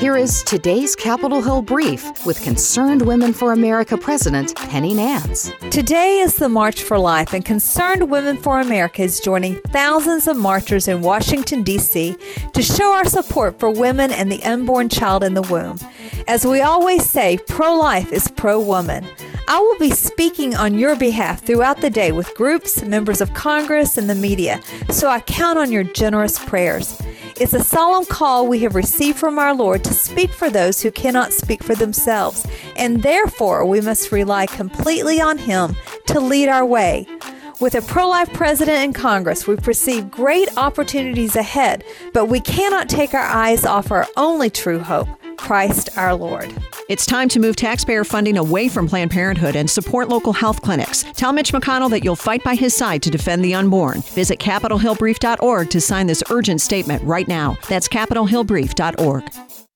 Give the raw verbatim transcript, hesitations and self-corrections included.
Here is today's Capitol Hill Brief with Concerned Women for America President Penny Nance. Today is the March for Life, and Concerned Women for America is joining thousands of marchers in Washington, D C to show our support for women and the unborn child in the womb. As we always say, pro-life is pro-woman. I will be speaking on your behalf throughout the day with groups, members of Congress, and the media, so I count on your generous prayers. It's a solemn call we have received from our Lord to speak for those who cannot speak for themselves, and therefore we must rely completely on Him to lead our way. With a pro-life president in Congress, we perceive great opportunities ahead, but we cannot take our eyes off our only true hope, Christ our Lord. It's time to move taxpayer funding away from Planned Parenthood and support local health clinics. Tell Mitch McConnell that you'll fight by his side to defend the unborn. Visit capitol hill brief dot org to sign this urgent statement right now. That's capitol hill brief dot org.